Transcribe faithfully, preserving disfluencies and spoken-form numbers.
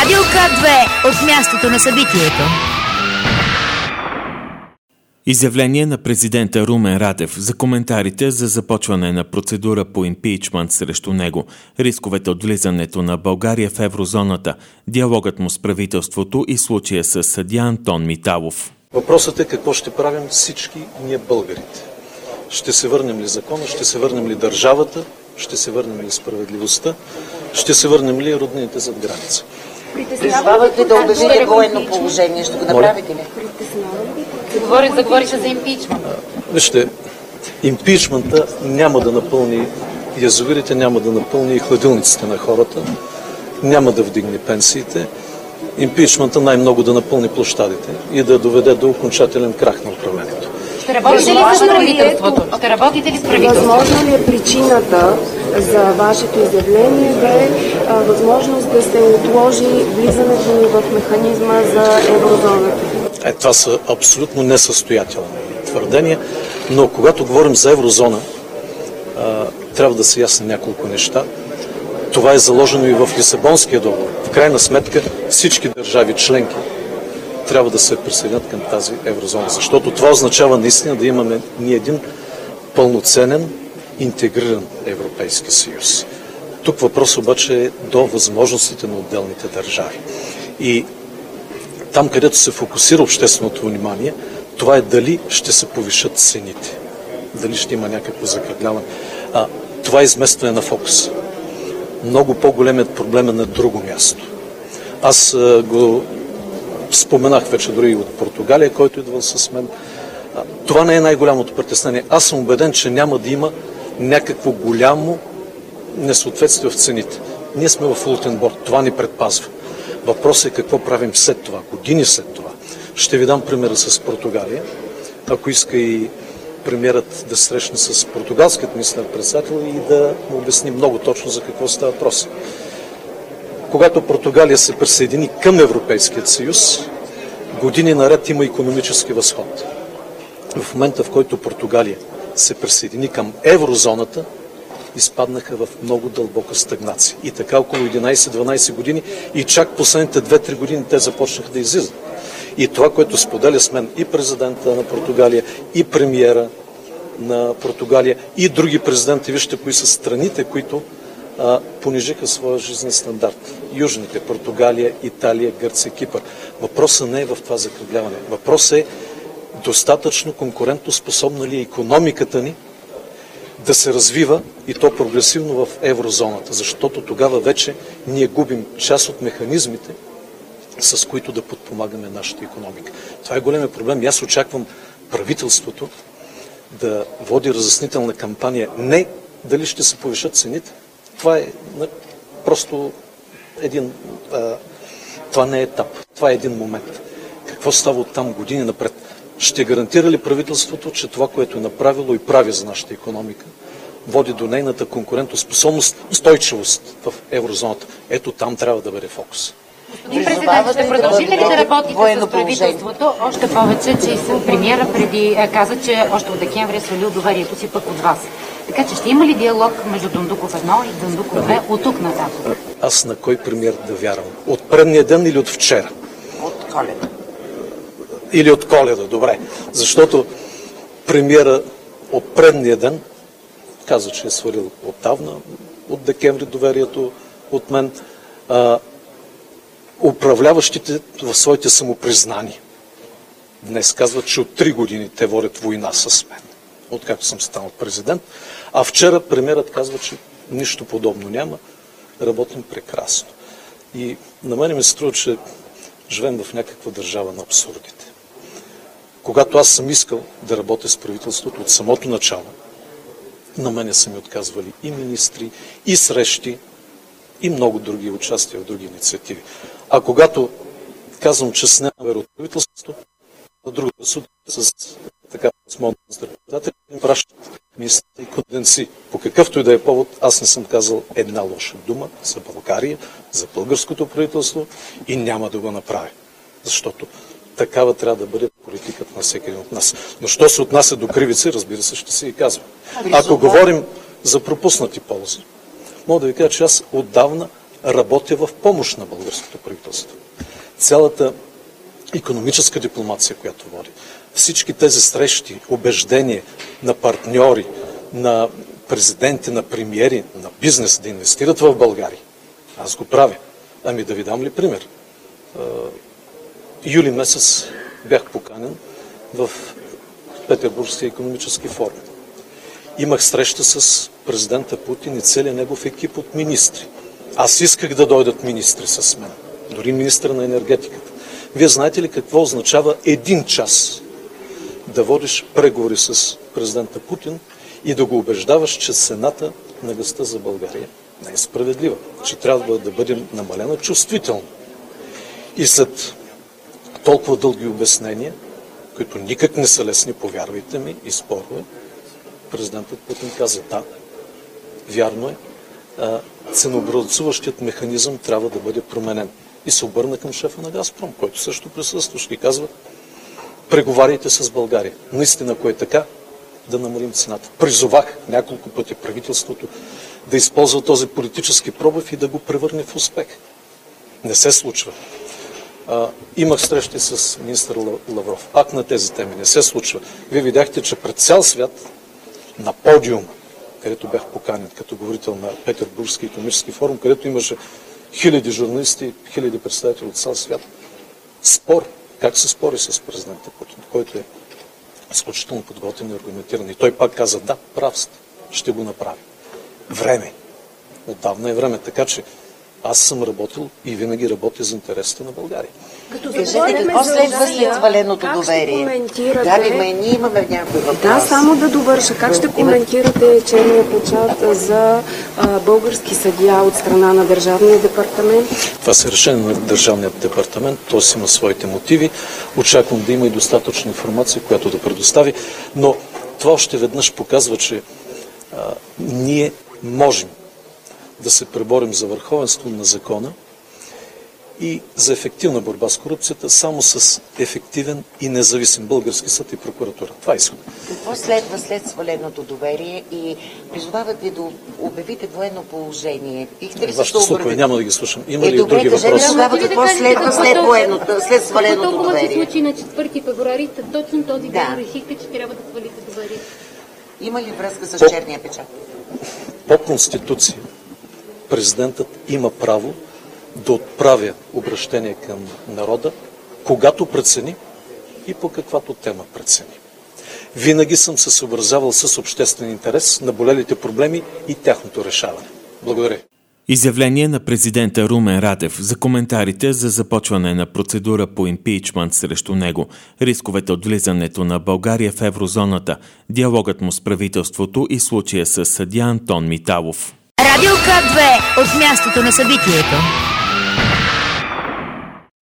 Радио К две от мястото на събитието. Изявление на президента Румен Радев за коментарите за започване на процедура по импичмент срещу него, рисковете от влизането на България в еврозоната, диалогът му с правителството и случая с съдия Антон Миталов. Въпросът е какво ще правим всички ние българите. Ще се върнем ли закона, ще се върнем ли държавата, ще се върнем ли справедливостта, ще се върнем ли роднините зад граница. Призовават ли да обявите военно положение? Ще го направите ли? Говори, заговориха за импичмент. Вижте, импичмента няма да напълни язовирите, няма да напълни и хладилниците на хората, няма да вдигне пенсиите. Импичмента най-много да напълни площадите и да доведе до окончателен крах на управлението. Ще работите ли с правителството? Ще работите ли с правителството? Възможно ли е причината за вашето изявление да е а, възможност да се отложи влизането ни в механизма за еврозоната? Е, това са абсолютно несъстоятелни твърдения, но когато говорим за еврозона, а, трябва да са ясни няколко неща. Това е заложено и в Лисабонския договор. В крайна сметка всички държави членки трябва да се присъединят към тази еврозона, защото това означава наистина да имаме ние един пълноценен, интегриран Европейски съюз. Тук въпрос обаче е до възможностите на отделните държави. И там, където се фокусира общественото внимание, това е дали ще се повишат цените, дали ще има някакво закръгляване. А, това е изместване на фокуса. Много по-големият проблем е на друго място. Аз а, го споменах вече дори и от Португалия, който идвал с мен. А, това не е най-голямото притеснение. Аз съм убеден, че няма да има някакво голямо несъответствие в цените. Ние сме в валутен борд. Това ни предпазва. Въпросът е какво правим след това, години след това. Ще ви дам примера с Португалия. Ако иска и премиерът да срещне с португалският министър-председател и да му обясни много точно за какво става въпрос. Когато Португалия се присъедини към Европейският съюз, години наред има икономически възход. В момента, в който Португалия се присъедини към еврозоната, изпаднаха в много дълбока стагнация. И така около единайсет-дванайсет години и чак последните две-три години те започнаха да излизат. И това, което споделя с мен и президента на Португалия, и премиера на Португалия, и други президенти, вижте кои са страните, които а, понижиха своя жизнен стандарт. Южните, Португалия, Италия, Гърция, Кипър. Въпросът не е в това закръгляване. Въпросът е достатъчно конкурентоспособна ли е икономиката ни да се развива и то прогресивно в еврозоната, защото тогава вече ние губим част от механизмите, с които да подпомагаме нашата икономика. Това е големият проблем. И аз очаквам правителството да води разяснителна кампания. Не дали ще се повишат цените. Това е просто един... А, това не е етап. Това е един момент. Какво става от там години напред? Ще гарантира ли правителството, че това, което е направило и прави за нашата икономика, води до нейната конкурентоспособност, устойчивост в еврозоната? Ето там трябва да бъде фокус. Господин президент, ще продължите ли да работите с правителството? Още повече, че и премиера преди каза, че още от декември е свалил доверието си пък от вас. Така че ще има ли диалог между Дондуков едно и Дондуков две от тук нататък? Аз на кой премиер да вярвам? От предния ден или от вчера? От Коледа. Или от Коледа, добре. Защото премиера от предния ден каза, че е свалил отдавна, от декември доверието от мен. А, управляващите в своите самопризнания днес казват, че от три години те водят война с мен, откакто съм станал президент, а вчера премиерът казва, че нищо подобно няма, работим прекрасно. И на мен ми се струва, че живеем в някаква държава на абсурдите. Когато аз съм искал да работя с правителството от самото начало, на мене са ми отказвали и министри, и срещи, и много други участия в други инициативи. А когато казвам, че с нямаме от правителството, на другата сутрин с така с моят министър-председател им пращат мисля и конденси. По какъвто и да е повод, аз не съм казал една лоша дума за България, за българското правителство и няма да го направя. Защото такава трябва да бъде политиката на всеки един от нас. Но що се отнася до кривици, разбира се, ще се и казва. Ако говорим за пропуснати ползи, мога да ви кажа, че аз отдавна работя в помощ на българското правителство. Цялата икономическа дипломация, която води, всички тези срещи, убеждения на партньори, на президенти, на премиери, на бизнес да инвестират в България. Аз го правя. Ами да ви дам ли пример? Юли месец бях поканен в Петербургския икономически форум. Имах среща с президента Путин и целият негов екип от министри. Аз исках да дойдат министри с мен. Дори министър на енергетиката. Вие знаете ли какво означава един час да водиш преговори с президента Путин и да го убеждаваш, че цената на газта за България не е справедлива, че трябва да бъде намалена чувствително. И след толкова дълги обяснения, които никак не са лесни, повярвайте ми, и спорове, президентът Путин каза: да, вярно е, ценообразуващият механизъм трябва да бъде променен. И се обърна към шефа на Газпром, който също присъстваше и казва: преговаряйте с България. Наистина, ако е така, да намалим цената. Призовах няколко пъти правителството да използва този политически пробив и да го превърне в успех. Не се случва. А, имах срещи с министър Лавров. Пак на тези теми. Не се случва. Вие видяхте, че пред цял свят на подиума, където бях поканен като говорител на Петербургски икономически форум, където имаше хиляди журналисти, хиляди представители от цял свят, спор, как се спори с президента Путин, който е изключително подготвен и аргументиран. И той пак каза: да, прав сте, ще го направи. Време. Отдавна е време. Така че аз съм работил и винаги работя за интересите на България. Като кажете, какво следва след сваленото доверие? Да, ли, ме, ние имаме някой въпрос. Да, само да довърша. Как ще коментирате черния печат за а, български съдия от страна на Държавния департамент? Това се решение на Държавния департамент. Той си има своите мотиви. Очаквам да има и достатъчна информация, която да предостави. Но това още веднъж показва, че а, ние можем да се преборим за върховенство на закона и за ефективна борба с корупцията само с ефективен и независим български съд и прокуратура. Това е изход. Какво следва след сваленото доверие и призовават ви да обявите военно положение? Бихте ли се Вашите слухове, няма да ги слушам. Има е, ли добре, други въпроси? Тогава какво следва след военното, след сваленото доверие? Толкова се случи на четвърти февруари, точно този да. ден решихте, че трябва да свалите доверие. Има ли връзка с черния печат? По Конституция президентът има право да отправя обращение към народа, когато прецени и по каквато тема прецени. Винаги съм се съобразявал с обществен интерес, наболелите проблеми и тяхното решаване. Благодаря. Изявление на президента Румен Радев за коментарите за започване на процедура по импийчмент срещу него, рисковете от влизането на България в еврозоната, диалогът му с правителството и случая с съдия Антон Миталов. Радио К две от мястото на събитието.